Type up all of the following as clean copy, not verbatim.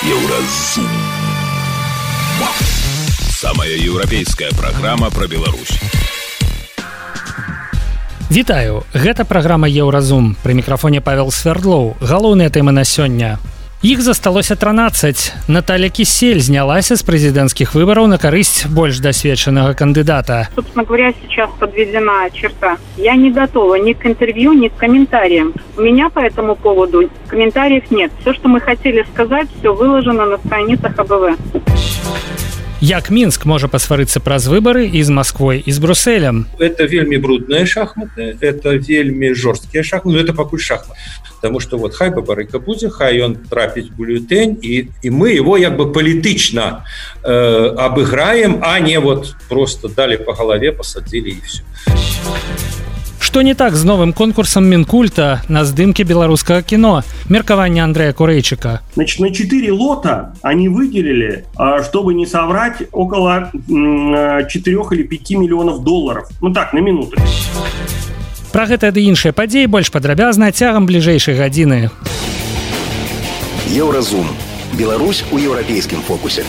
Еўразум. Самая еўрапейская праграма пра Беларусь. Вітаю, гэта праграма Еўразум. Пры мікрафоне Павел Свердлоў. Галоўныя тэмы на сёння. Іх засталося 13. Наталья Кисель знялася з прэзідэнцкіх выбараў на карысць больш дасведчанага кандыдата. Собственно говоря, сейчас подведена черта. Я не готова ни к интервью, ни к комментариям. У меня по этому поводу комментариев нет. Все, что мы хотели сказать, все выложено на страницах АБВ. Як Мінск можа пасварыцца праз выбары і з Масквой, і з Брюсселем? Это вельмі брудныя шахматы, это вельмі жорсткія шахматы, это пакуль шахмат. Потому что вот хай бабарыка будзе, хай ён трапіць бюллетень, и мы его як бы палітычна обыграем, а не вот просто дали по голове, посадили и все. Што не так з новым конкурсам Мінкульта на здымкі беларускага кіно? Меркаванне Андрэя Курэйчыка. Значит, на 4 лота они выделили, чтобы не соврать, около 4 или 5 миллионов долларов. Ну так, на минуту. Пра гэта ды іншыя падзеі больш падрабязна цягам бліжэйшай гадзіны. Еўразум. Беларусь у еўрапейскім фокусе.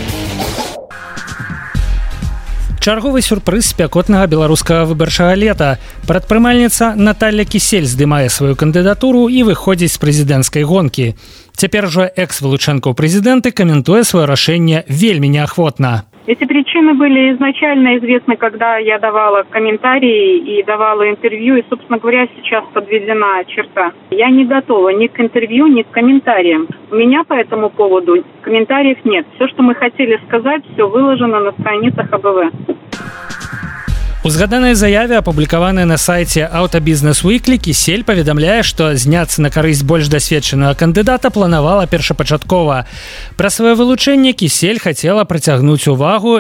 Чарговы сюрпрыз спякотнага беларускага выбарчага лета. Прадпрымальніца Наталья Кисель здымае сваю кандыдатуру і выходзіць з прэзідэнцкай гонкі. Цяпер жа экс-вылучэнка ў прэзідэнты каментуе сваё рашэнне вельмі неахвотна. Эти причины были изначально известны, когда я давала комментарии и давала интервью, и, собственно говоря, сейчас подведена черта. Я не готова ни к интервью, ни к комментариям. У меня по этому поводу комментариев нет. Все, что мы хотели сказать, все выложено на страницах АБВ. У згаданай заяве, апублікаванай на сайце Auto Business Weekly, Кисель паведамляе, што зняцца на карысць больш дасведчанага кандыдата планавала першапачаткова. Пра сваё вылучэнне Кисель хацела прыцягнуць увагу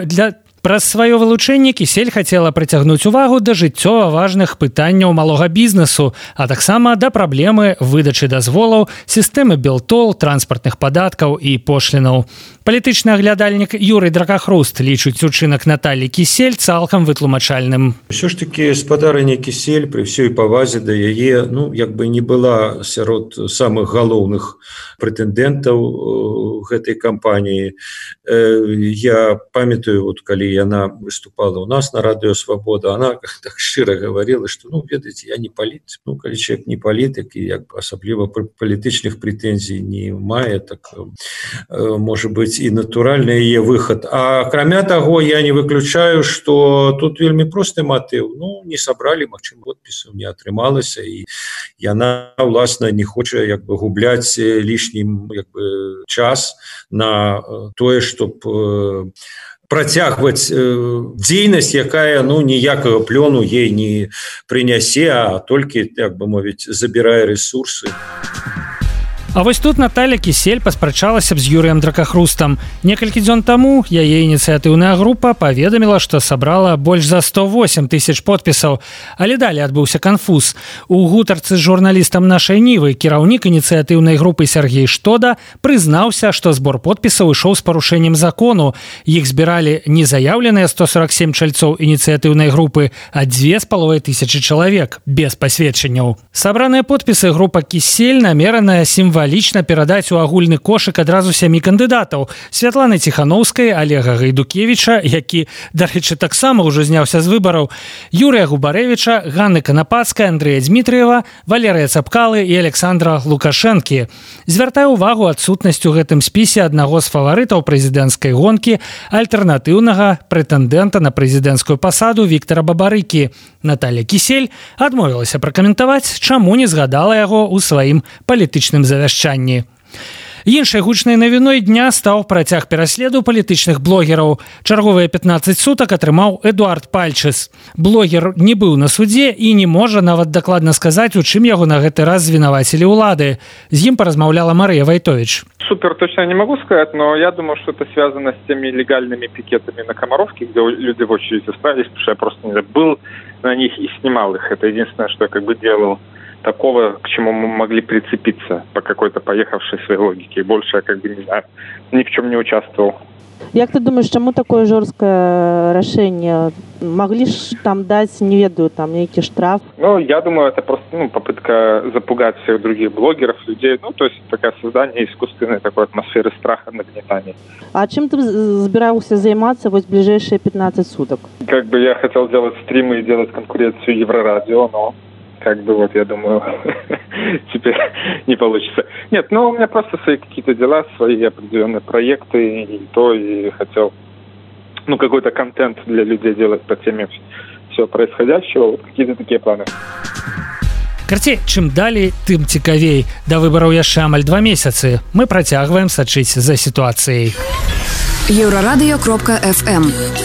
да жыццёва важных пытанняў малога бізнесу, а таксама да праблемы выдачы дазволаў, сістэмы белтол, транспартных падаткаў і пошлінаў. Палітычны аглядальнік Юрый Дракахруст лічыць учынак Натальі Кисель цалкам вытлумачальным. Все ж таки спадарыня Кисель при всей павазе да яе, як бы не была сярод самых галоўных прэтэндэнтаў гэтай кампаніі. Я памятаю, вот калі яна выступала у нас на радыё Свабода, она так шчыра говорила, что, ведаеце, я не палітык. Калі человек не палітык і асабліва палітычных прэтэнзій не мае, так может быть і натуральны яе выхад. А акрамя таго, я не выключаю, что тут вельмі просты матыў. Не сабралі, магчыма, подпісаў не атрымалася, і яна, уласна, не хоча губляць лішнім час на тое, чтоб працягваць дзейнасць, якая ніякага плёну ей не прынясе, а толькі, як бы мовіць, забірае рэсурсы. А вось тут Наталья Кисель паспрачалася б з Юрыем Дракахрустам. Некалькі дзён таму яе ініцыятыўная група паведаміла, што сабрала больш за 108 тысяч подпісаў. Але далей адбыўся канфуз. У гутарцы з журналістам нашай Нівы кіраўнік ініцыятыўнай групы Сергей Штода прызнаўся, што збор подпісаў ішоў з парушэннем закону. Іх збіралі не заяўленыя 147 чальцоў ініцыятыўнай групы, а 2500 чалавек, без пасведчанняў. Сабраныя подпісы група Кисель намераная сімвалічна перадаць у агульны кошык адразу 7 кандыдатаў: Святланы Ціхановскай, Олега Гайдукевіча, які, дарэчы, таксама ўжо зняўся з выбараў, Юрыя Губарэвіча, Ганны Канапацкай, Андрэя Дмітрыева, Валерыя Цапкалы і Александра Лукашэнкі. Звяртаю ўвагу адсутнасць у гэтым спісе аднаго з фаварытаў прэзідэнцкай гонкі, альтэрнатыўнага прэтэндэнта на прэзідэнцкую пасаду Віктара Бабарыкі. Наталья Кисель адмовілася пракаментаваць, чаму не згадала яго ў сваім палітычным завяшчанні. Іншай гучнай навіной дня стаў працяг пераследу палітычных блогераў. Чарговыя 15 сутак атрымаў Эдуард Пальчыс. Блогер не быў на судзе і не можа нават дакладна сказаць, у чым яго на гэты раз звінавацілі ўлады. З ім паразмаўляла Марыя Вайтович. Супер точно не могу сказать, но я думаю, что это связано с теми легальными пикетами на Комаровке, где люди в очередь устраивались, потому что я просто был на них и снимал их. Это единственное, что я делал такого, к чему мы могли прицепиться по какой-то поехавшей своей логике. И больше я как бы, не знаю, ни в чем не участвовал. Як ты думаешь, чаму такое жорсткае рашэнне? Могли ж там даць, не ведаю, там нейкі штраф? Ну, я думаю, это просто попытка запугать всех других блогеров, людей. Ну, то есть такое создание искусственной такой атмосферы страха, нагнетания. А чым ты збіраўся займацца вось бліжэйшыя 15 суток? Как бы я хотел делать стримы и делать конкуренцию Еврорадио, но как бы вот я думаю, теперь не получится. Нет, ну у меня просто свои какие-то дела, свои определенные проекты, и хотел, какой-то контент для людей делать по теме всего происходящего, вот какие-то такие планы. Карцей, чым далей, тым цікавей. Да выбараў яшчэ амаль 2 месяцы. Мы працягваем сачыць за сітуацыяй. Еврорадио.FM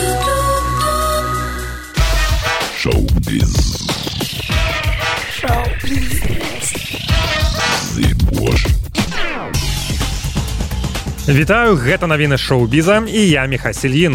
Шоу-біз. Вітаю, гэта навіны шоу-біза і я Міха Сельін.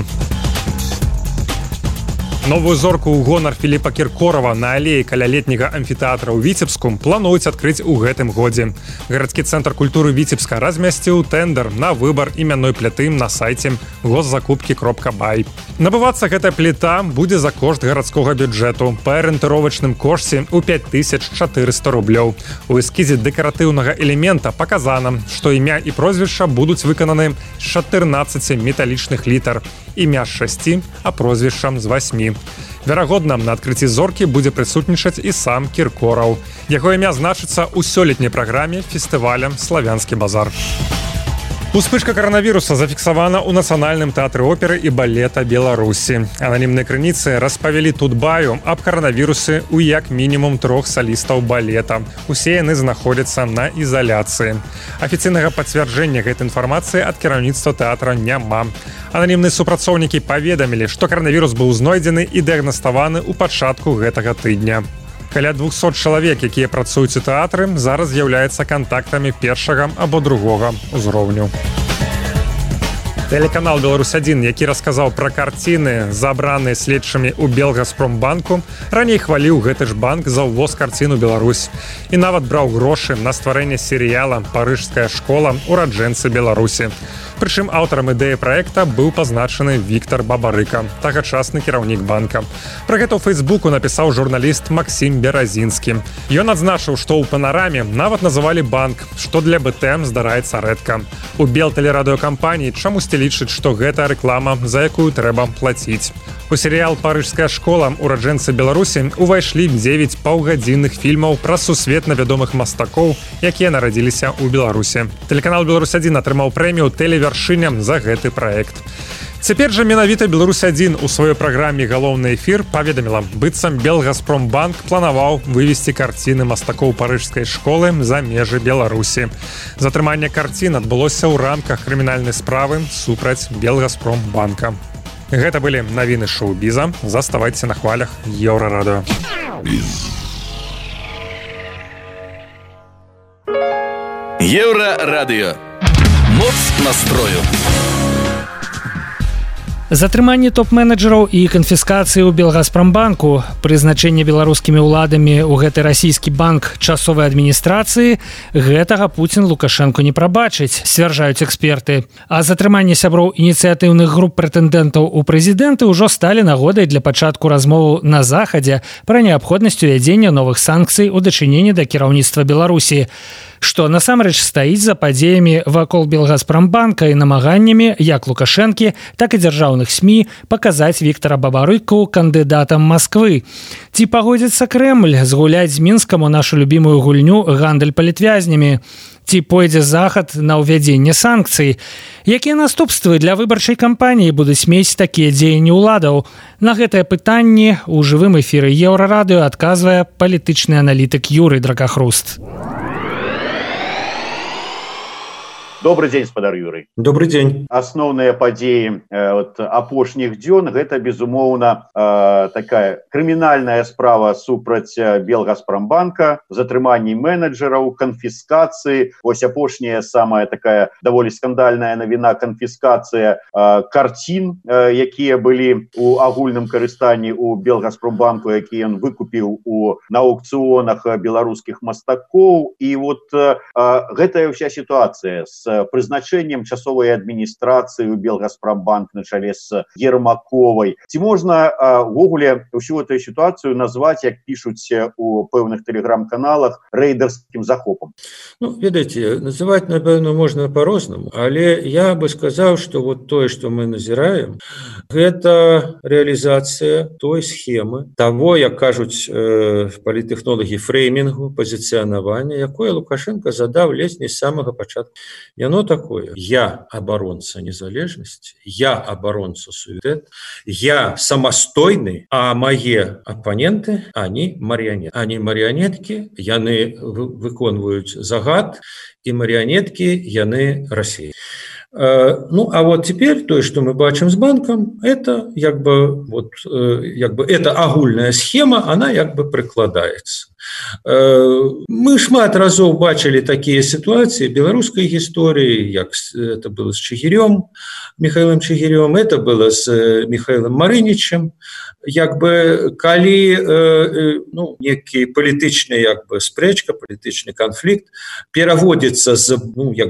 Новую зорку ў гонар Філіпа Кіркорава на алеі каля летняга амфітэатра ў Віцебску плануюць адкрыць у гэтым годзе. Гарадскі цэнтр культуры Віцебска размясціў тэндэр на выбар імянной пляты на сайце госзакупкі.бай. Набывацца гэтая пліта будзе за кошт гарадскога бюджэту па арыентыровачным кошце ў 5400 рублёў. У эскізе дэкаратыўнага элемента паказана, што імя і прозвішча будуць выкананы з 14 металічных літар, імя з 6, а прозвішчам з 8. Верагодна, на адкрыцці зоркі будзе прысутнічаць і сам Кіркораў. Яго імя значыцца ў сёлетняй праграме фестываля «Славянскі базар». Успышка коронавіруса зафіксавана ў Нацыянальным тэатры оперы і балета Беларусі. Ананімныя крыніцы распавялі Тутбаю аб коронавірусе ў як мінімум 3 салістаў балета. Усе яны знаходзяцца на ізаляцыі. Афіцыйнага пацвярджэння гэтай інфармацыі ад кіраўніцтва тэатра няма. Ананімныя супрацоўнікі паведамілі, што коронавірус быў знойдзены і дыягнаставаны ў пачатку гэтага тыдня. Каля 200 чалавек, якія працуюць у тэатры, зараз з'яўляюцца кантактамі першага або другога ўзроўню. Тэлеканал «Беларусь-1», які расказаў пра карціны, забраныя следчымі ў Белгазпромбанку, раней хваліў гэты ж банк за ўвоз карцін у Беларусь і нават браў грошы на стварэнне серыяла «Парыжская школа. Ураджэнцы Беларусі». Прычым аўтарам ідэі праекта быў пазначаны Віктар Бабарыка, тагачасны кіраўнік банка. Пра гэта ў Фейсбуку напісаў журналіст Максім Беразінскі. Ён адзначыў, што ў панараме нават называлі банк, што для БТМ здараецца рэдка. У Белтэлерадыёкампаніі чамусьці лічыць, што гэта рэклама, за якую трэба плаціць. У серыял «Парыжская школа. Ураджэнцы Беларусі» увайшлі 9 паўгадзінных фільмаў пра сусветна вядомых мастакоў, якія нарадзіліся ў Беларусі. Тэлеканал «Беларусь-1» атрымаў прэмію «Тэлевяршыня» за гэты праект. Цяпер жа менавіта «Беларусь-1» у сваёй праграме «Галоўны эфір» паведаміла, быццам Белгазпромбанк планаваў вывесці карціны мастакоў парыжскай школы за межы Беларусі. Затрыманне карцін адбылося ў рамках крымінальнай справы супраць Белгазпромбанка. Гэта былі навіны шоу-біза. Заставайце на хвалях Еўрарадыё. Еўрарадыё. Моц настрою. Затрыманне топ-менеджераў і канфіскацыі ў Белгазпромбанку, прызначэнне беларускімі ўладамі ў гэты расійскі банк часовай адміністрацыі, гэтага Пуцін Лукашэнку не прабачыць, сцвярджаюць эксперты. А затрыманне сяброў ініцыятыўных груп прэтэндэнтаў у прэзідэнты ўжо сталі нагодай для пачатку размоваў на Захадзе пра неабходнасць увядзення новых санкцый у дачыненні да кіраўніцтва Беларусі, што насамрэч стаіць за падзеямі вакол Белгазпромбанка і намаганнямі як Лукашэнкі, так і дзяржаўных СМІ паказаць Віктара Бабарыку кандыдатам Масквы. Ці пагодзіцца Крэмль згуляць з Мінскам у нашу любімую гульню гандаль палітвязнямі? Ці пойдзе Захад на ўвядзенне санкцый? Якія наступствы для выбарчай кампаніі будуць мець такія дзеянні ўладаў? На гэтае пытанне ў жывым эфіры Еўрарадыё адказвае палітычны аналітык Юрый Дракахруст. Добрый день, спадар Юрый. Добрый день. Асноўныя падзеі апошніх дзён гэта безумоўна такая крымінальная справа супраць Белгазпромбанка, затрыманні менеджераў, канфіскацыі. Вось апошняя самая такая даволі скандальная навіна — канфіскацыя карцін, якія былі у агульным карыстанні у Белгазпромбанку, які ён выкупіў на аукцыёнах беларускіх мастакоў. І вот гэтая ўся сітуацыя з прызначэннем часовай адміністрацыі ў Белгазпромбанк на чале з Ермаковай. Ці можна ўвогуле ўсю эту сітуацыю назваць, як пішуць у пэўных тэлеграм-каналах, рэйдерскім захопам? Ну, ведаеце, называць, напэўна, можна по-рознаму, але я бы сказаў, што вот тое, што мы назіраем, гэта рэалізацыя той схемы, того, як кажуць паліттэхнолагі, фреймінгу, пазіцыянавання, якое Лукашенко задаў ледзь не з самага пачатку. Яно такое: я абаронца незалежнасці, я абаронца суверэнітэта, я самастойны, а мае апаненты, они марыянеткі. Они марыянеткі, яны выконваюць загад, і марыянеткі яны Расіі. Ну, а вот теперь то, что мы бачим с банком, это как бы эта агульная схема, она как бы прикладается. Мы шмат разоў бачили такие ситуации в белорусской истории, как это было с Чигирем, Михаилом Чигирем, это было с Михаилом Марыничем. Як бы, калі некі палітычны спрэчка, палітычны канфлікт пераводзіцца з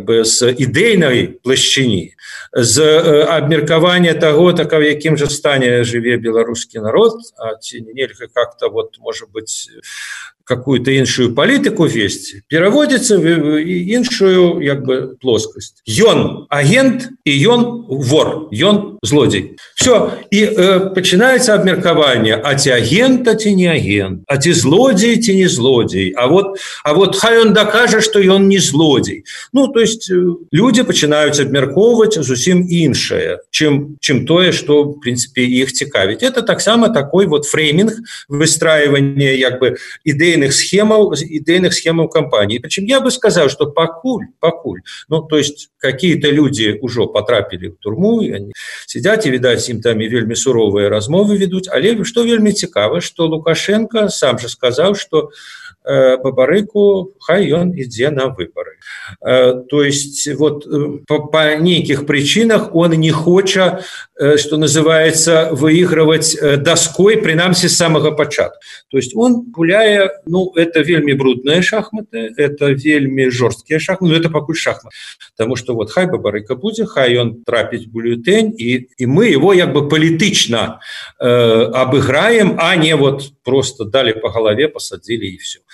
ідэйнай плашчыні, з абмеркавання таго, в якім жа стане жыве беларускі народ, а ці нельга как-то, может быть, какую-то іншую палітыку весці, пераводзіцца в іншую плоскасць. Ён агент і ён вор, ён злодзей. Все, і пачынаецца абмеркаванне, а ці агент, а ці не агент, а ці злодзей, ці не злодзей, а вот хай ён дакажа, што ён не злодзей. Ну, то есть людзі пачынаюць абмяркоўваць зусім іншае, чым тое, што, в принципе, іх цікавіць. Это таксама такой вот фреймінг, выстраивание идейных схемаў кампании. Причем я бы сказал, что покуль, ну, то есть какие-то люди уже потрапили в турму, и они сидят, и, видать, им там и вельми суровые размовы ведут. Але что вельми цікаво, что Лукашенко сам же сказал, что Бабарыку хай ён ідзе на выборы. То есть вот по неких причинах он не хочет, что называется, выигрывать доской, принамсі с самого початку. То есть он гуляе, ну, это вельми брудные шахматы, это вельми жорсткие шахматы, но это покуль шахмат. Потому что вот хай Бабарыка будзе, хай он трапіць бюллетень, и мы его палітычна обыграем, а не вот просто дали по голове, посадили и все.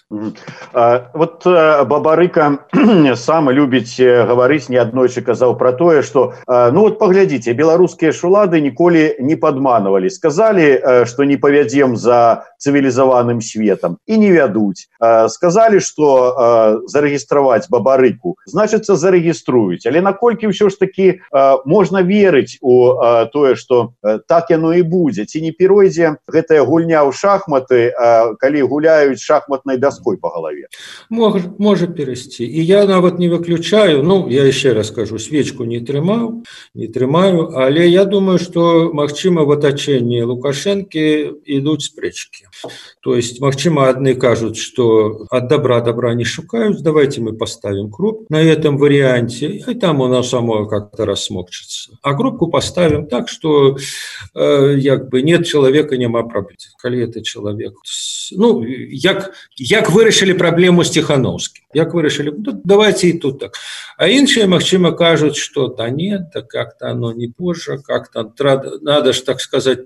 Вот Бабарыка сам любіць гаварыць, неаднойчы казаў пра тое, што ну вот паглядзіце, беларускія улады ніколі не падманвалі, сказалі, што не павядзем за цывілізаваным светам і не вядуць, сказалі, што зарэгістраваць Бабарыку, значыцца зарэгіструюць, але наколькі ўсё ж такі можна верыць у тое, што так яно і будзе, ці не перайдзе гэтая гульня ў шахматы, калі гуляюць шахматнай доской по голове? Может перейти. И я нават не выключаю, ну, я еще раз скажу, свечку не трымаю, але я думаю, что, магчыма, в оточении Лукашенко идут спрэчки. То есть, магчыма, одни кажут, что от добра не шукают, давайте мы поставим круп на этом варианте, и там оно само как-то рассмокчется. А группу поставим так, что нет человека, нема проблем. Коли это человек, ну, як вырашылі праблему з Тихановскім. Як вырашылі, ну, давайте і тут так. А іншыя, магчыма, кажуць, што да нет, да как-то оно не позже, как-то надо ж, так сказать,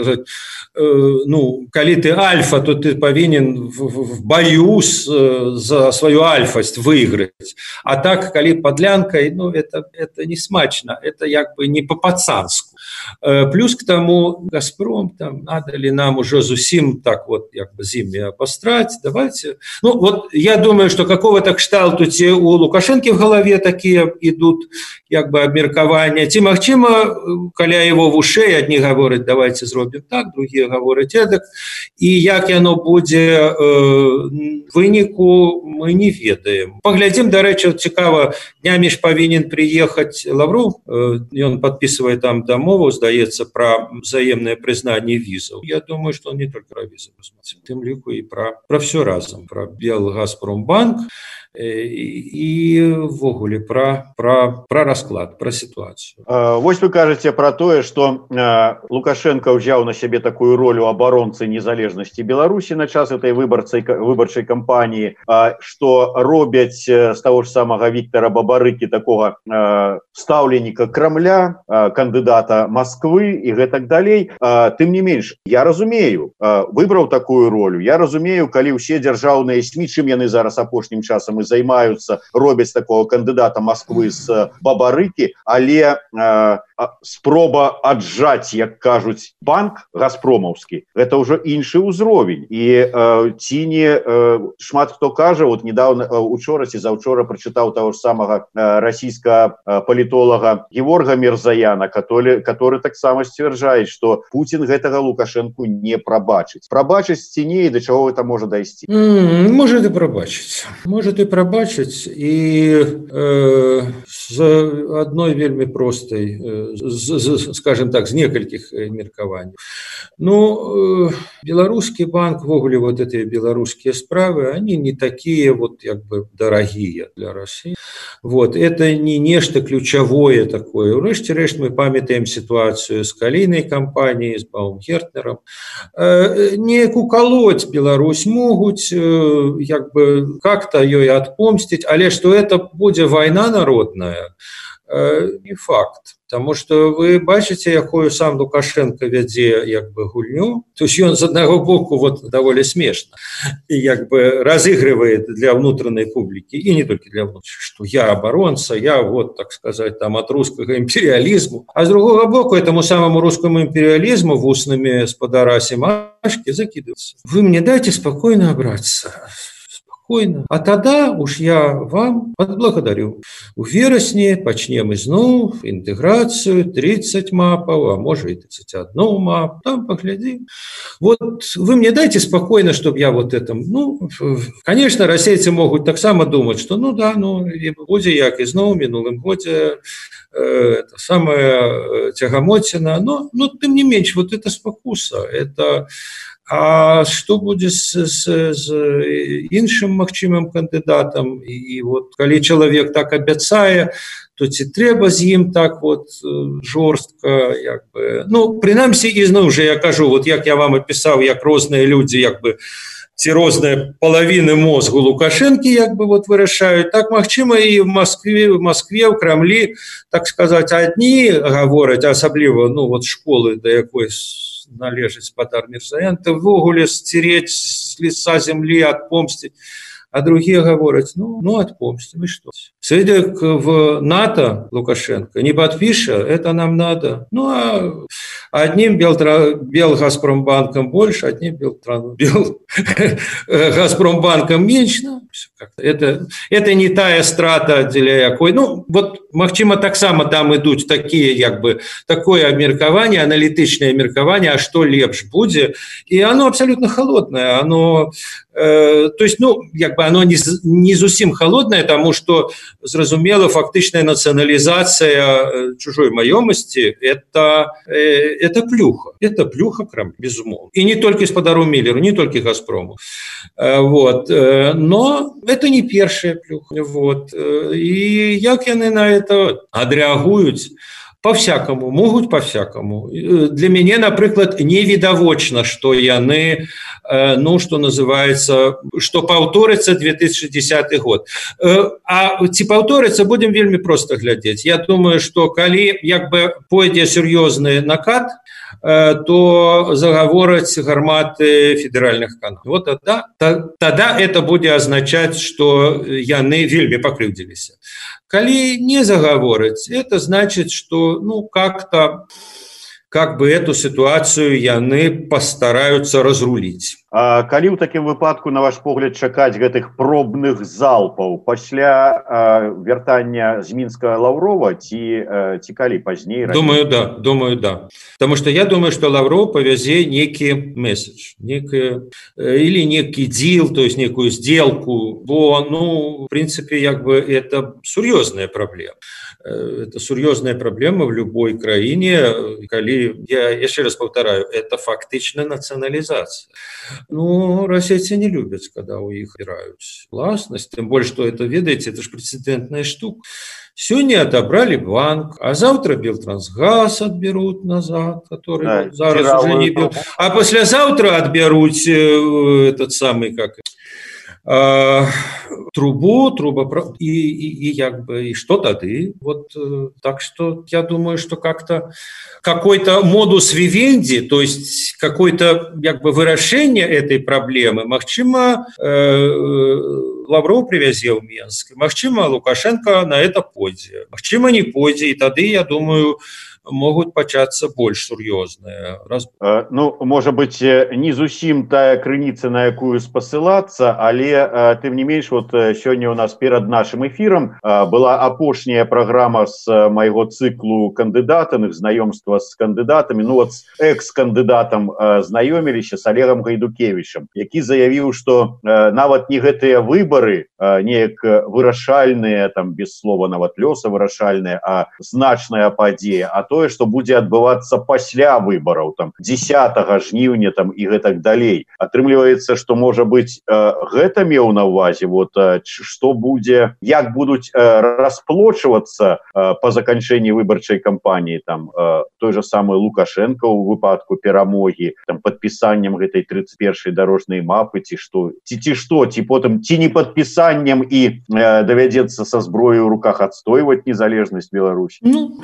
ну, калі ты альфа, то ты павінен в бою за свою альфасць выиграть. А так, калі подлянкой, ну, это не смачно, это як бы не по-пацанску. Плюс к тому, Газпром, там, надо ли нам уже зусім так вот, як бы, з імі абастраць, давайте. Ну, вот я думаю, что какого-то кшталту ці у Лукашэнкі в галаве такія ідут як бы абмеркавання. Ці магчыма, каля его вушэй адні гавораць, давайте зробім так, другія гавораць эдак. І як яно будзе выніку, мы не ведаем. Паглядзім, дарэчы, цікава, днямі ж павінен прыехаць Лавров, ён падпісвае там дамову, здаецца, пра взаемнае прызнанне візаў. Я думаю, что он не только про визы, тем лику и про все разом, про Белгазпромбанк и ввогуле про расклад, про ситуацию. Вось вы кажете про то, что Лукашенко взял на себе такую роль оборонцы незалежности Беларуси на час этой выборчей кампании, что робят с того же самого Виктора Бабарыки такого ставленника Кремля, кандидата Москвы и так далее. Тем не меньше, я разумею, выбрал такую роль, я разумею, коли все державные СМИ, чим яны зараз апошнім часам и займаются, робят такого кандидата Москвы с Бабарыки, але спроба отжать, як кажуть, банк газпромовский, это уже інший узровень. И ці шмат хто каже, вот недавно, учора ці заўчора прочитал того же самого российского политолога Геворга Мирзаяна, который так само стверджает, что Путин гэтага Лукашенку не пробачить. Пробачить ці до чего это может дойти? Может и пробачить. Может и пробачить. И с одной вельми простой, скажем так, с некальких меркаваний. Ну, белорусский банк, ввогуле вот эти белорусские справы, они не такие вот как бы дорогие для России. Вот, это не нечто ключевое такое. Урэшце-рэшт мы памятаем ситуацию с калійнай кампанией, с Баумгертнером. Неяк уколоть Беларусь могуць, як бы как-то ёй отпомстить, але что это будет война народная, не факт. Потому что вы бачите, якую сам Лукашенко вядзе як бы гульню. То есть он с одного боку вот довольно смешно и як бы разыгрывает для внутренней публики, и не только для внутренней, что я оборонца, я вот, так сказать, там от русского империализма. А с другого боку этому самому русскому империализму в устными спадара Семашки закидывается. Вы мне дайте спокойно обраться. А тогда уж я вам отблагодарю. У вересні пачнем ізноў інтэграцыю 30 мапаў, а может и 31 мап. Там поглядим. Вот вы мне дайте спокойно, чтобы я вот этом... Ну, конечно, российцы могут так само думать, что ну да, ну, будзе як ізноў мінулым годзе это самое тягомотина, но тем не меньше, вот это спокуса, это... А что будет с іншым магчымым кандидатом? И вот, коли человек так абяцае, то ці трэба з ім так вот жорстка, як бы... Ну, прынамсі, ізноў же я кажу, вот як я вам описал, як розныя люди, як бы, ці розныя половины мозгу Лукашенко, як бы, вот вырашаюць, так магчыма и в Москве, в Кремлі, так сказать, одни гавораць, асабліва, ну, вот школы, да якой належить Спадар Мирзаян, то ввогуле стереть с лица земли, отпомстить. А другие говорят, ну отпомстим, и что? Сведек в НАТО Лукашенко не подпиша, это нам надо. Ну, а одним Белгазпромбанком больше, одним Газпромбанком меньше. Это не тая страта, для якой. Ну, вот, магчыма, так само там идут такие, як бы, такое обмеркаванне, аналитичное обмеркаванне, а что лепш будзе. И оно абсолютно холодное, оно... То есть, ну, як бы оно не зусім холодное, тому что, зразумела, фактичная национализация чужой маёмасти это плюха. Это плюха Кремля, безумовно. И не только Спадару Миллеру, не только Газпрому. Вот. Но это не первая плюха. Вот. И як яны на это адрэагуюць? По-всякому, могут по-всякому. Для меня, например, невидовочно, что яны, ну, что называется, что повторится 2010 год. А ці повторится, будем вельми просто глядеть. Я думаю, что коли, як бы, пойдзе серьезный накат, то заговорать гарматы федеральных каналов. Вот тогда это будет означать, что яны вельми покрыўдзіліся. Коли не заговорить, это значит, что, ну, как бы эту ситуацию яны постараются разрулить. Калі ў такім выпадку, на ваш погляд, чакаць гэтых пробных залпаў пасля вяртання з Мінска Лаўрова ці калі пазней? Думаю, да. Потому что я думаю, что Лавров повезе некий месседж, или некий дил, то есть некую сделку, бо, в принципе, это серьезная проблема. Это серьезная проблема в любой краине, я еще раз повторяю, это фактично национализация. Российцы не любят, когда у них убирают властность, тем более, что это, видите, это же прецедентная штука. Сегодня отобрали банк, а завтра Белтрансгаз отберут назад, который зараз уже не бил, а послезавтра отберут этот самый, трубопровод, и что тады? Так что я думаю, что какой-то модус вивенди, то есть какое-то вырашение этой проблемы, магчыма, Лавров привязе в Минск, магчыма, Лукашенко на это пойдзе, магчыма, не пойдзе, и тады, я думаю, могут пачацца больш сур'ёзныя. Можа быць, не зусім тая крыніца, на якую спасылацца, але тым не менш, сёння у нас перад нашым эфірам была апошняя праграма з майго цыклу кандыдатаных, знаёмства з кандыдатамі. З экс-кандыдатам знаёміліся з Олегам Гайдукевічам, які заявіў, што нават не гэтыя выбары неяк вырашальныя, без слова нават лёса вырашальныя, а значная падзея, а тое, што будзе адбывацца пасля выбараў, 10 жніўня і гэтак далей. Атрымліваецца, што, можа быць, гэта меў на ўвазе, што будзе, як будуць расплочвацца па заканчэнні выбарчай кампаніі, той же самы Лукашенко ў выпадку перамогі, падпісаннем гэтай 31-й дарожнай мапы, ці потым не падпісаннем і давядзецца са зброяй у руках адстойваць незалежнасць Беларусі.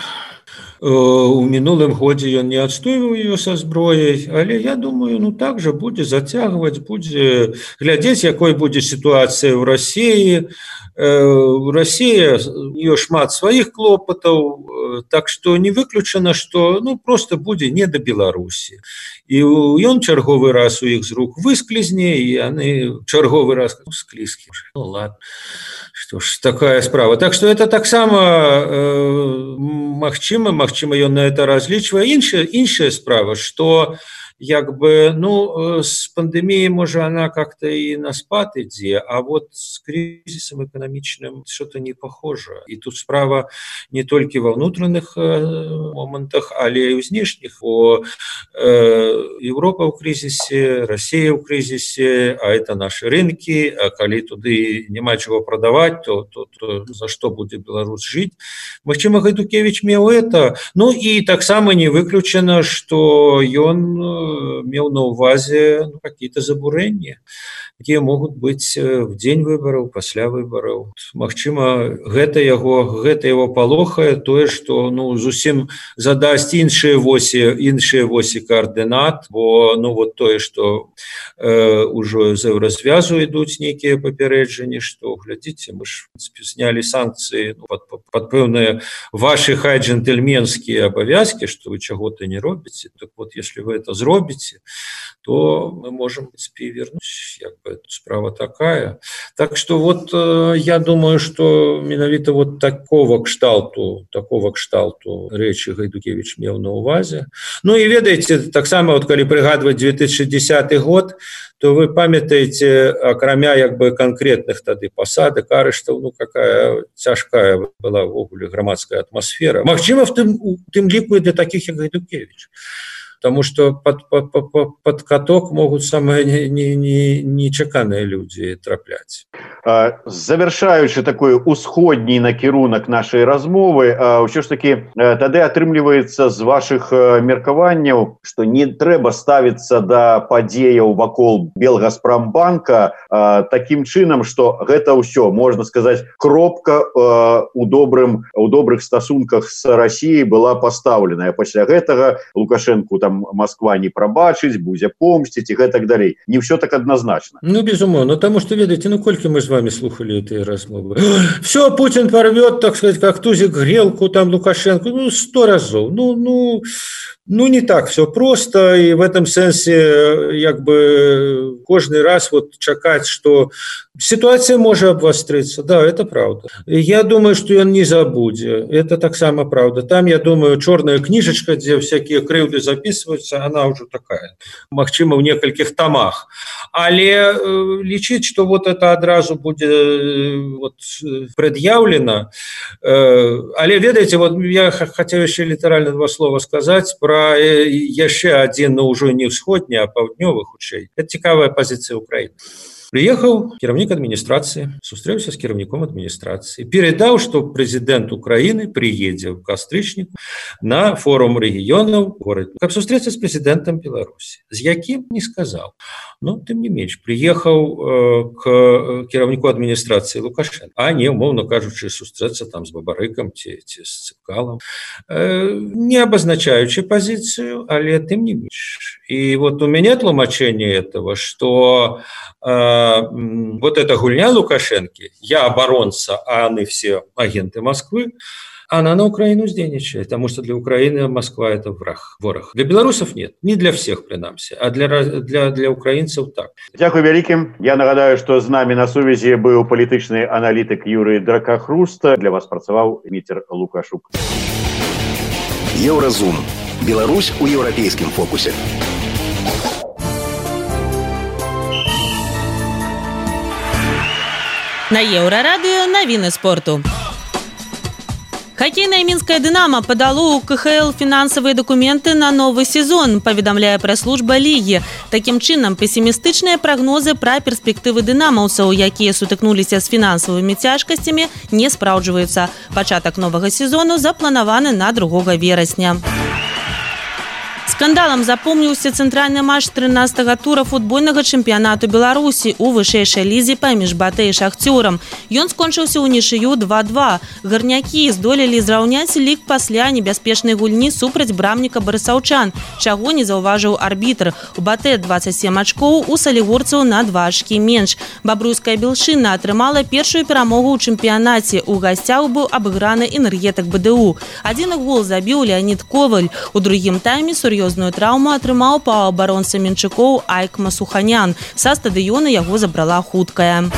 У мінулым годзе ён не адстойваў ее са зброяй, але я думаю, так жа будзе зацягваць, будзе глядзець, якой будзе сітуацыя ў Расіі. Россия, у нее шмат сваіх клопатаў, так што не выключана, што просто будзе не да Беларусі. І ён чарговы раз у іх з рук высклізне, і яны чарговы раз склізкі. Ладно, што ж, такая справа. Так што это таксама магчыма, ён на это разлічвае. Іншая справа, што с пандемией, может, она как-то и на спад ідзе, а с кризисом экономичным что-то не похоже. И тут справа не только во внутренних моментах, але и в внешних. Европа в кризисе, Россия в кризисе, а это наши рынки, а коли туды нема чего продавать, то за что будет Беларусь жить? Магчыма, Гайдукевич меў это. И так само не выключено, что он меў на ўвазе какие-то забурэнні, якія могуць быць в дзень выбараў, пасля выбараў. Магчыма, гэта яго палохае, тое, што зусім задасць іншыя восі координат, бо тое, што ўжо з еўразвязу ідуць нейкія папярэджанні, што глядзіце, мы ж снялі санкцыі пад пэўныя ваши хай джентльменскія абавязкі, што вы чаго-то не робіце. Так если вы это зробіце, то мы можем, в принципе, вернуть, справа такая. Так что я думаю, что менавіта такого кшталту речи Гайдукевич меў на увазе. И ведаеце, таксама, калі прыгадваць 2010 год, то вы памятаеце, акрамя конкретных тады пасадак, арыштаў, какая цяжкая была ввогуле грамадская атмасфера. Магчыма, в тым ліку і для таких, як Гайдукевич. Потому что под каток могут самые нечаканные люди траплять. Завершаючы такой усходні накірунак нашай размовы, ўсё ж такі тады атрымліваецца з вашых меркаванняў, што не трэба ставіцца да падзеяў вакол Белгазпромбанка такім чынам, што гэта ўсё, можна сказаць, кропка у добрых стасунках з Расіяй была пастаўленая. Пасля гэтага Лукашэнку там Москва не пробачыць, будзе помсціць і гэтак далей. Не все так однозначно. Ну, безумовно, потому что, ведаете, ну, кольки мы с вами слухали этой размовы. Все, Путин порвет, так сказать, как тузик грелку, там, Лукашенко, 100 разов. Ну, не так все просто, и в этом сенсе, как бы, каждый раз вот чакать, что ситуация может обостриться, да, это правда. Я думаю, что он не забудет, это так само правда. Там, я думаю, черная книжечка, где всякие крылья записываются, она уже такая, магчыма в нескольких томах. Але лічыць, что вот это одразу будет вот предъявлено. Але, ведаете, вот я хотел еще литерально 2 слова сказать про яшчэ один, но уже не ўсходні, а паўднёвы хутчэй. Это цікавая позиция Украины. Приехал кіраўнік адміністрацыі, сустрэўся з кіраўніком адміністрацыі, передаў, што прэзідэнт Украіны прыедзе ў кастрычніку на форум рэгіёнаў горада, каб сустрэцца з прэзідэнтам Беларусі. З якім не сказаў. Но, тым не менш, приехал к кіраўніку адміністрацыі Лукашенко, а не, умоўно кажучы, сустрэцца там з Бабарыкам ці з Цыпкалам, не обозначаючи позицию, але тым не менш. И вот у меня тлумачение этого, что вот эта гульня Лукашенко, я оборонца, а они все агенты Москвы, она на Украину сденечает, потому что для Украины Москва – это ворог. Для белорусов нет, не для всех, принамсі, а для украинцев так. Дякую вялікім. Я нагадаю, что з нами на сувязі быў палітычны аналітык Юрий Дракахруст. Для вас працаваў Міцер Лукашук. Еўразум. Беларусь у еўрапейскім фокусе. На Еўрарадыё навіны спорту. Хоккейная мінская «Дынамо» подало у КХЛ финансовые документы на новый сезон, паведамляе прэс-служба лігі. Таким чынам, пессімістычныя прагнозы пра перспектывы дынамаўцаў, якія сутыкнуліся з фінансавымі цяжкасцямі, не спраўджваюцца. Пачатак новага сезону запланаваны на 2 верасня. Скандалам запомніўся цэнтральны матч 13-го тура футбольнага чэмпіянату Беларусі у вышэйшай лізе паміж БАТЭ і Шахцёрам. Ён скончыўся ўнічыю 2-2. Гарнякі здолелі зраўняць лік пасля небяспечнай гульні супраць брамніка барысаўчан, чаго не заўважыў арбітр. У БАТЭ 27 ачкоў, у салігорцаў на 2 ачкі менш. Бабруйская Белшына атрымала першую перамогу ў чэмпіянаце. У гасцях быў абыграны энергетак БДУ. Адзін гол забіў Леонид Коваль. У другім тайме сур'ёзную траўму атрымаў паўабаронца Менчукоў Айкма Суханян. Са стадыёна яго забрала хуткая.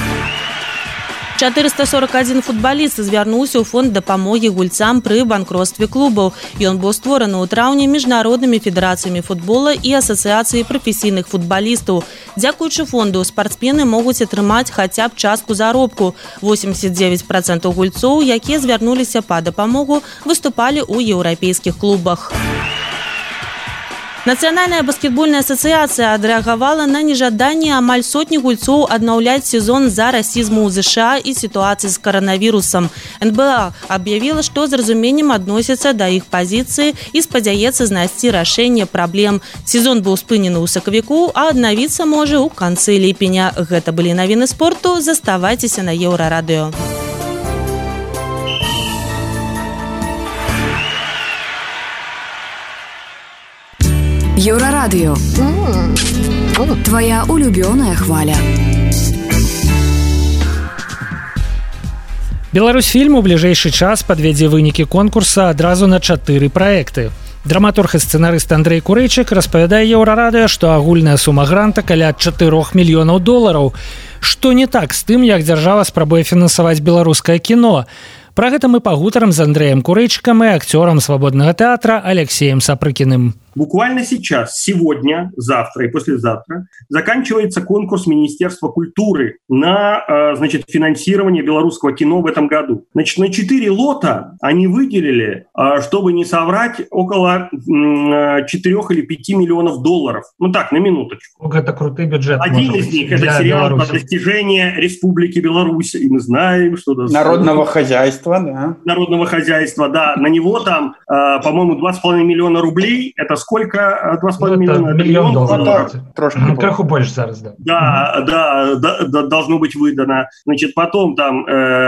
441 футбаліст звярнуўся ў фонд дапамогі гульцам пры банкротстве клубаў. Ён быў створаны ў траўні міжнароднымі федэрацыямі футбола і асацыяцыяй прафесійных футбалістаў. Дзякуючы фонду спартсмены могуць атрымаць хаця б частку заробку. 89% гульцоў, якія звярнуліся па дапамогу, выступалі ў еўрапейскіх клубах. Нацыянальная баскетбольная асацыяцыя адрэагавала на нежаданне амаль сотні гульцоў аднаўляць сезон з-за расізму ў ЗША і сітуацыі з каранавірусам. НБА аб'явіла, што з разуменнем адносіцца да іх пазіцыі і спадзяецца знайсці рашэнне праблем. Сезон быў спынены ў сакавіку, а аднавіцца можа ў канцы ліпеня. Гэта былі навіны спорту. Заставайцеся на Еўрарадыё. Еўрарадыё. Твоя улюбёная хваля. Беларусьфільм у бліжэйшы час падведзе вынікі конкурса адразу на 4 праекты. Драматург і сцэнарыст Андрэй Курэйчык распавядае Еўрарадыё, што агульная сума гранта каля 4 мільёнаў долараў. Што не так з тым, як дзяржава спрабуе фінансаваць беларускае кіно? Пра гэта мы пагутарым з Андрэем Курэйчыкам і акцёрам свабоднага тэатра Алексеем Сапрыкіным. Буквально сейчас, сегодня, завтра и послезавтра заканчивается конкурс Министерства культуры на финансирование белорусского кино в этом году. Значит, на 4 лота они выделили, чтобы не соврать, около 4 или 5 миллионов долларов. Ну так, на минуточку. Это крутый бюджет. Один из них – это сериал «По достижение Республики Беларусь». И мы знаем, что... Народного хозяйства. хозяйства, да. Народного хозяйства, да. На него там, по-моему, 2,5 миллиона рублей. Это сколько? 2,5 миллиона? Миллион долларов. Кроху больше зараз, да. Да, должно быть выдано. Значит, потом там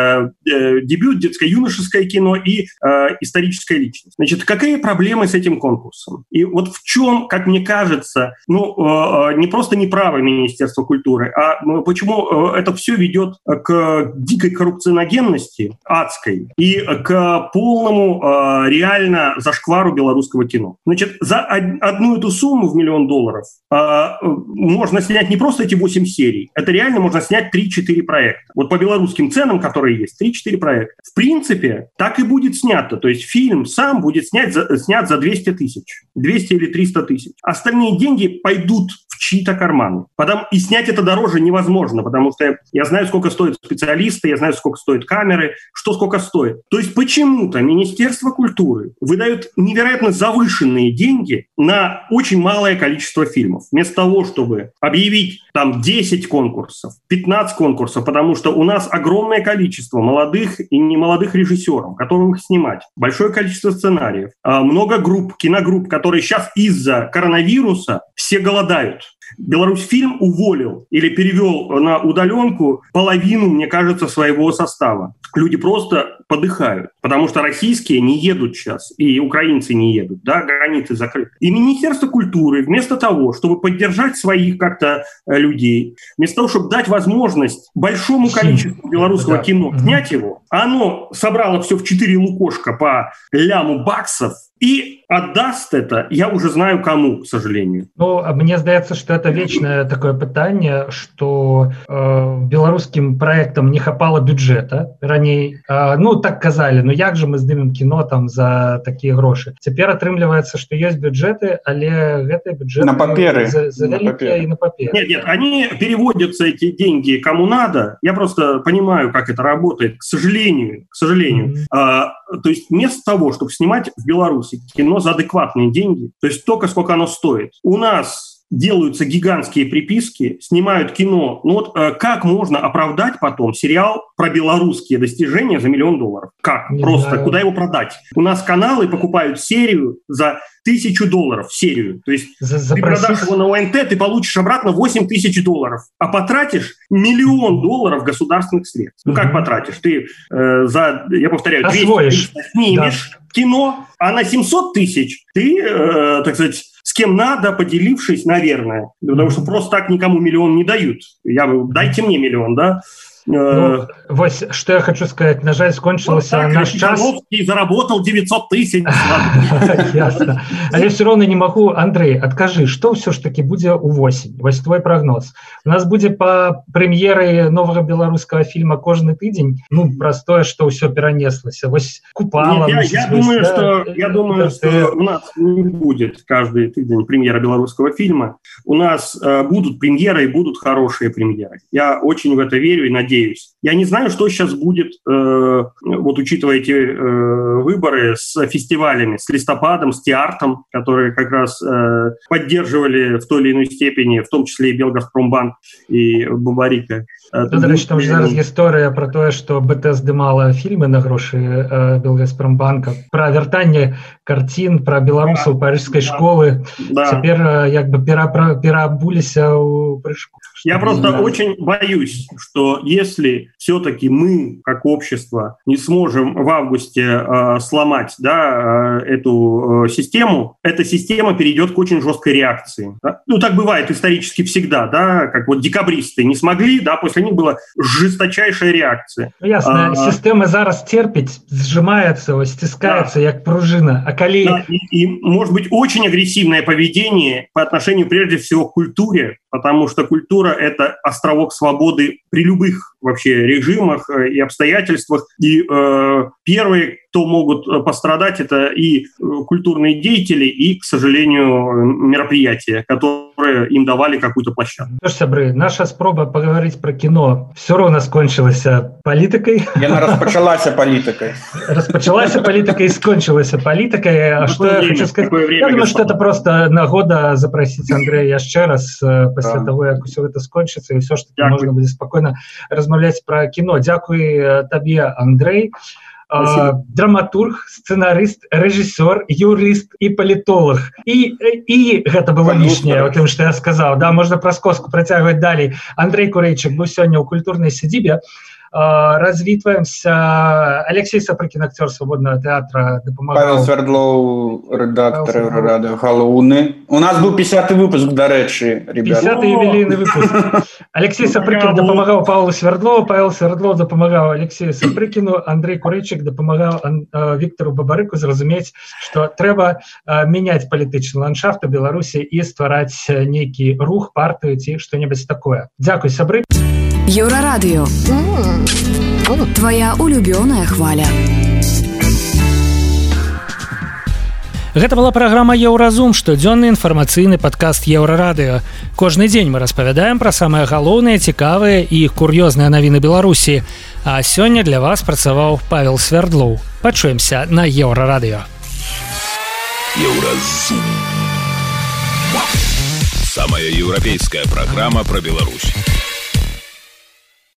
дебют, детско-юношеское кино и историческая личность. Значит, какие проблемы с этим конкурсом? И вот в чем, как мне кажется, не просто неправо Министерство культуры, а почему это все ведет к дикой коррупционогенности адской и к полному реально зашквару белорусского кино. Значит, за одну эту сумму в $1 миллион можно снять не просто эти 8 серий, это реально можно снять 3-4 проекта. Вот по белорусским ценам, которые есть, 3-4 проекта. В принципе, так и будет снято. То есть фильм сам будет снят за 200 тысяч. 200 или 300 тысяч. Остальные деньги пойдут в чьи-то карманы. И снять это дороже невозможно, потому что я знаю, сколько стоят специалисты, я знаю, сколько стоят камеры, что сколько стоит. То есть почему-то Министерство культуры выдает невероятно завышенные деньги на очень малое количество фильмов. Вместо того, чтобы объявить там 10 конкурсов, 15 конкурсов, потому что у нас огромное количество молодых и немолодых режиссеров, готовых снимать, большое количество сценариев, много групп, киногрупп, которые сейчас из-за коронавируса все голодают. Беларусьфильм уволил или перевел на удаленку половину, мне кажется, своего состава. Люди просто подыхают, потому что российские не едут сейчас, и украинцы не едут, да, границы закрыты. И Министерство культуры вместо того, чтобы поддержать своих как-то людей, вместо того, чтобы дать возможность большому количеству белорусского кино снять его, оно собрало все в 4 лукошка по ляму баксов и отдаст это, я уже знаю кому, к сожалению. Мне здаецца, что это вечное такое пытанне, что беларускім проектам не хапала бюджета раней. Так казалі, як же мы здымем кино там за такие грошы. Цяпер атрымліваецца, что есть бюджеты, але гэтыя бюджеты на паперы. И на паперы. Нет, они переводятся, эти деньги, кому надо. Я просто понимаю, как это работает, к сожалению. То есть вместо того, чтобы снимать в Беларуси кино за адекватные деньги, то есть столько, сколько оно стоит, у нас делаются гигантские приписки, снимают кино. Как можно оправдать потом сериал про белорусские достижения за $1 миллион? Как? Не просто знаю. Куда его продать? У нас каналы покупают серию за $1000 серию. То есть ты продашь его на ОНТ, ты получишь обратно $8000, а потратишь $1 миллион государственных средств. Как потратишь? Ты я повторяю, 200 снимешь кино, а на 700 тысяч ты, так сказать, с кем надо, поделившись, наверное. Потому что просто так никому $1 миллион не дают. Дайте мне $1 миллион, да? Вось, что я хочу сказать, на жаль, скончылася наш час. Заработал 900 тысяч. Ясно. Але все равно не могу. Андрей, откажи, что все ж таки будзе увосень? Вось твой прогноз. У нас будзе по премьеры нового белорусского фильма кожны тыдзень, простое, что все перенеслось. Вось Купала. Я думаю, что у нас не будет каждый тыдзень премьера белорусского фильма. У нас будут премьеры и будут хорошие премьеры. Я очень в это верю и надеюсь. Я не знаю, что сейчас будет, учитывая эти выборы, с фестивалями, с листопадом, с Тиартом, которые как раз поддерживали в той или иной степени, в том числе и Белгазпромбанк, и Бабарика. Там же зараз история про то, что БТ здымала фильмы на грошы Белгазпромбанка, про вяртанне картин, про белорусов парижской школы. Теперь переобулися у прыжку. Я просто очень боюсь, что если все-таки мы, как общество, не сможем в августе сломать эту систему, эта система перейдет к очень жесткой реакции. Да? Так бывает исторически всегда, как декабристы не смогли, после них была жесточайшая реакция. Ясно, система зараз терпить, сжимается, стискается, как пружина. А коли... и может быть очень агрессивное поведение по отношению прежде всего к культуре, потому что культура – это островок свободы при любых вообще режимах и обстоятельствах. И первые, кто могут пострадать, это и культурные деятели, и, к сожалению, мероприятия, которые им давали какую-то площадку. Сябры, наша спроба поговорить про кино все равно скончилась политикой. Яна распачалася политикой. Распачалася политикой и скончилась политикой. А что я хочу сказать? Я думаю, что это просто нагода запросить Андрея еще раз после того, как все это скончится, и все, что можно будет спокойно размовлять про кино. Дякую тебе, Андрей. драматург, сцэнарыст, рэжысёр, юрыст і палітолог. І гэта было лішняе, у тым, што я сказаў. Да, можна праз коску працягваць далей. Андрей Курэйчык быў сёння ў культурнай сядзібе. Развітваемся. Алексей Сапрыкін, актер Свободного театра, допомагав. Павел Свердлов, редактор Еврорадио, галоўны. У нас был 50-й выпуск, до речі, ребят. 50-й ювілейний випуск. Алексей Сапрыкін допомагав Павлу Свердлову, Павел Свердлов допомагав Алексею Сапрыкіну, Андрей Курэйчык допомагав Віктору Бабарыку зразумець, што трэба мяняць палітычны ландшафт у Беларусі і ствараць нейкі рух, партыю ці што-небудзь такое. Дзякуй, сябры. Еврорадио. Твоя улюбёная хваля. Гэта была праграма «Еўразум», штодзённы інфармацыйны падкаст Еўрарадыё. Кожны дзень мы распавядаем пра самыя галоўныя, цікавыя і кур'ёзныя навіны Беларусі. А сёння для вас працаваў Павел Свердлоў. Пачуемся на Еўрарадыё. Еўразум. Самая еўрапейская программа про Беларусь.